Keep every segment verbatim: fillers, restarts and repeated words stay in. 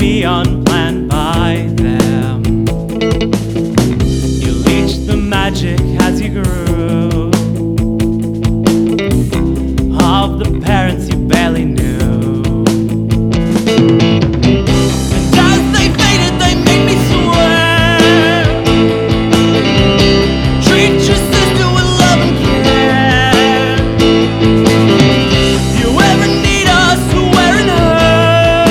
me unplanned by them. You leached the magic as you grew of the parents you barely knew. And as they faded, they made me swear, treat your sister with love and care. If you ever need us, we're in her,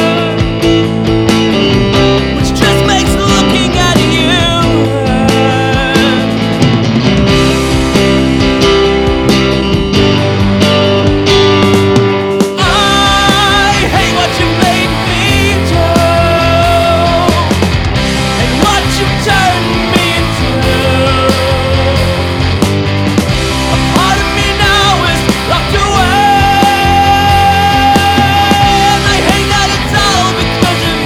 which just makes looking at you hurt. I hate what you made me do, and what you turned me into. A part of me now is locked away, and I hate that it's all because of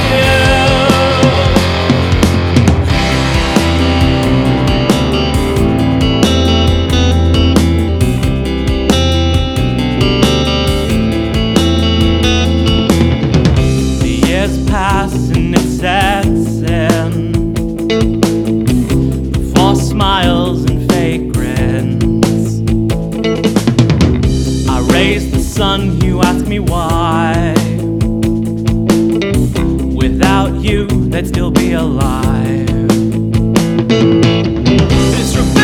you. The years pass and it sets in, false smiles and fake grins. I raised the sun, you ask me why. Without you, they'd still be alive. This